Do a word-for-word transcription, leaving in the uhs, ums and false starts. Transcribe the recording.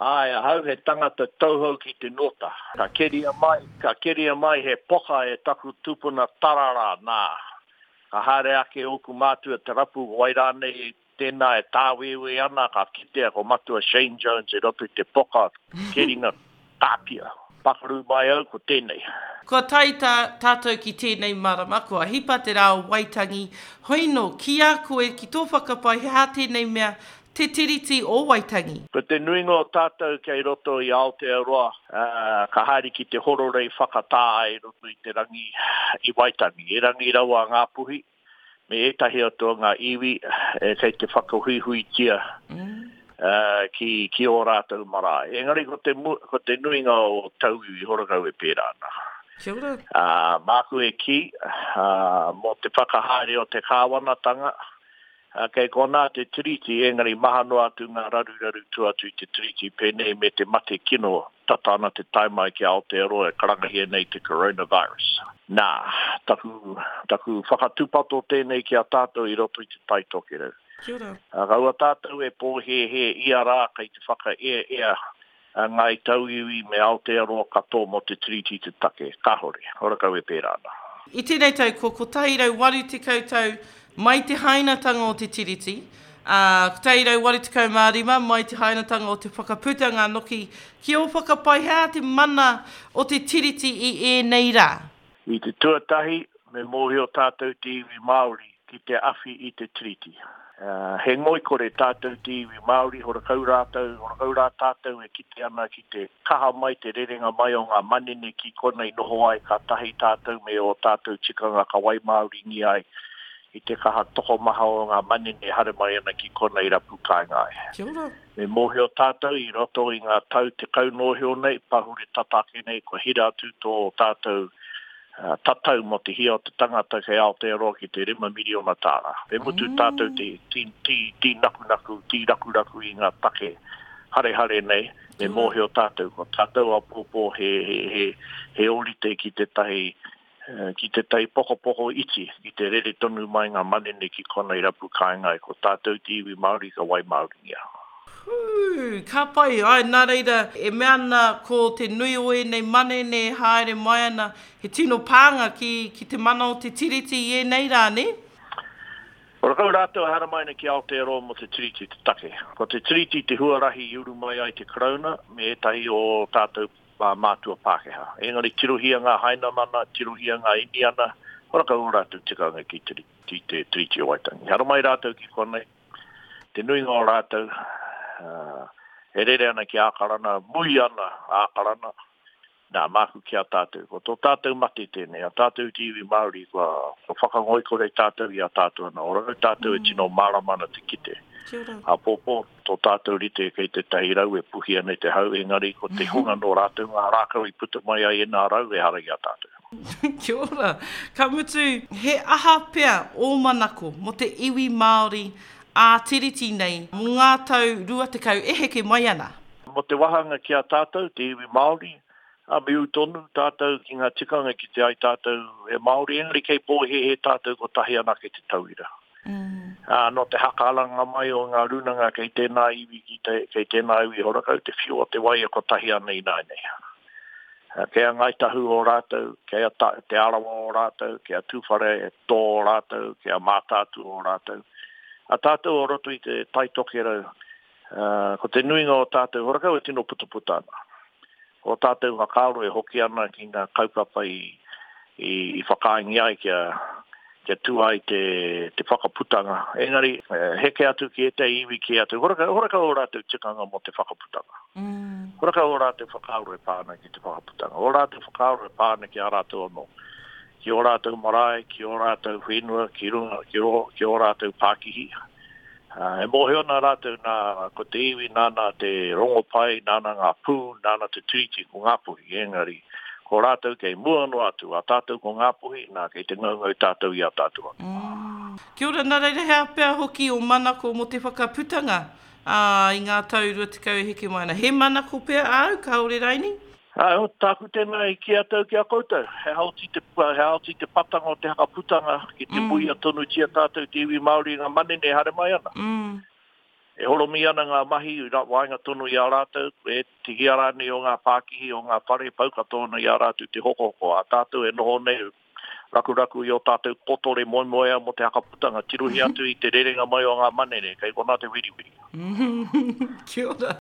Ai, hau he tangata tauhau ki te nota. Ka keria mai, ka keria mai he poka e taku tupuna tarara nā. Ka haere ake oku mātua te rapu wairane tēnā e tāwewe ana, ka kitea ko matua Shane Jones e roto te poka keringa tāpia. Pakaru mai au ko tēnei. Kua tai tā, tātou ki tēnei marama, kua hipa te rao Waitangi. Hoino, ki a koe ki tō whakapai hea tēnei mea te tiriti o Waitangi. Ko te nuinga o tātou kei roto i Aotearoa, uh, ka haere ki te hororei whakatā e roto i te rangi i Waitangi. E rangi raua ngā puhi, me etahi ato ngā iwi, e kei te whakahui tia. Mm. Uh, ki, ki o rātou marae. Engari, ko te, ko te nuinga o tauiwi i horakau e pērāna. Kia ora. Uh, māku e ki, uh, mo te whakahaere o te kāwanatanga, uh, kei kona te tiriti, engari mahanoa atu ngā raru raru tuatu i te tiriti pēnei me te mate kino tatana te taimai ki Aotearoa e karangahia nei te coronavirus. Nā, taku, taku whakatupato tēnei ki a tātou i roto i te taitoke rau. Kia ora. Uh, Kaua tātou e pōhe he ia rā kei te whaka ea ea uh, ngai tauiwi me Aotearoa katoa mo te tiriti te take. Kahore, horakau e pērāna. I tēnei tau, ko ko tairau waru te koutou mai te hainatanga o te tiriti. Uh, ko tairau waru te kaumārima mai te hainatanga o te whakaputanga noki. Ki o whakapai hea te mana o te tiriti i e nei rā? I te tuatahi me mōhi o tātou te iwi Māori ki te awhi i te tiriti. Uh, he ngoi kore tātou te iwi Māori, horakau rātou, horakau rā tātou e kite ana ki te kaha mai, te rerenga mai o ngā manene ki konei noho ai, ka tahi tātou me o tātou tikanga ka wai Māori ni ai, i te kaha toko maha o ngā manene hare mai ana ki konei rapu kai ngai. Kia ora. Me mohi o tātou i roto i ngā tau te kaunohio nei, pahure tatake nei, ko hira atu tō tātou Uh, tatau mo te hia o te tangata kei Aotearoa ki te rima miliona tāra. He mutu mm. tātou te ti, ti, ti naku naku, ti raku raku i ngā take hare hare nei, me mm. mohi o tātou. Ko tātou a pōpō he, he, he, he orite ki te tahi, uh, ki te tahi poko poko iti, ki te rere tonu mai ngā manene ki konei rapu kāingai, ko tātou te iwi Māori ka wai Māori ngia. Hū, ka pai, ai, nā reira, e mea ana ko te nui o e nei manene haere mai ana, he tino pānga ki, ki te mana o te tiriti i e nei rā, ne? Ora kau rātou hara mai na ki Aotearoa mo te tiriti te take. Ko te tiriti te huarahi i uru mai ai te corona, me etahi o tātou uh, mātua Pākehā. Engari tirohia ngā haina mana, tirohia ngā ini ana, ora kau rātou tikanga ki te tiriti o Waitangi. Hara mai rātou ki konei, te nui ngā rātou, Uh, e rere ana ki ākarana, mui ana ākarana, nā māku ki a tātou. Ko tō tātou mate tēnei, a tātou te iwi Māori, kua whakangoi kore tātou i a tātou ana. Ora tātou mm. e tino māramana te kite. A pōpō, tō tātou rite kei te tahi rau e puhi ana te hau, engari ko te hunga no rātou ngā rākau i puta mai ai e nā rau e hara i a tātou. Kia ora. Ka mutu, he aha pea o manako mo te iwi Māori a tiriti nei, mo ngā tau rua te kau e heke mai ana. Mo te wahanga ki a tātou, te iwi Māori, a miu tonu tātou ki ngā tikanga ki te ai tātou e Māori, engari kei pōhe he tātou ko tahi ana ke te tauira. Mm. Uh, no te hakalanga mai o ngā runanga kei tēnā iwi, ki te, kei tēnā iwi horakau, te whio o te wai e ko tahi ana i nai nei. Uh, kei a ngai tahu o rātou, kei a ta, te arawa o rātou, kei a tūwhare e tō o rātou, kei a mātātu o rātou. A tātou o roto i te taitoke rau, uh, ko te nuinga o tātou, horakau e tino putaputana. O tātou hakaaro e hoki ana ki ngā kaupapa i, i, i whakaingi ai kia, kia tuai te, te whakaputanga. Engari, uh, heke atu ki e te iwi ki atu, horakau, horakau o rātou tikanga mo te whakaputanga. Mm. Horakau o rātou whakaaro e pāna ki te whakaputanga. O rātou whakaaro e pāna ki a rātou anō. Ki o rātou marae, ki o rātou whenua, ki, runga, ki, o, ki o rātou Pākihi. Uh, e mohe ona rātou nā, ko te iwi, nāna te rongopai, nāna ngā pū, nāna te tiriti ko ngā puhi, engari. Ko rātou kei mua no atu, a tātou ko ngā puhi, nā kei te ngaungau tātou i a tātou. Mm. Kia ora, nā reira hea pēr hoki o manako mo te whakaputanga uh, i ngā tau rua te kau heke maina. He manako pēr au, kaore raini? Ai, o tāku tēnā i ki atau ki a koutou. He hauti te, he hauti te patanga o te hakaputanga ki te mm. muia tonu tia tātou te iwi Māori ngā manene hare mai ana. Mm. E holo mi ana ngā mahi i rā wainga tonu i a rātou, e tihi arani o ngā pākihi o ngā whare pauka tonu i a rātou te hoko hoko. A tātou e noho nei raku raku i o tātou kotore moi moea mo te hakaputanga. Tiruhi atu i te rerenga mai o ngā manene, kei kona te wiri wiri. Kia ora.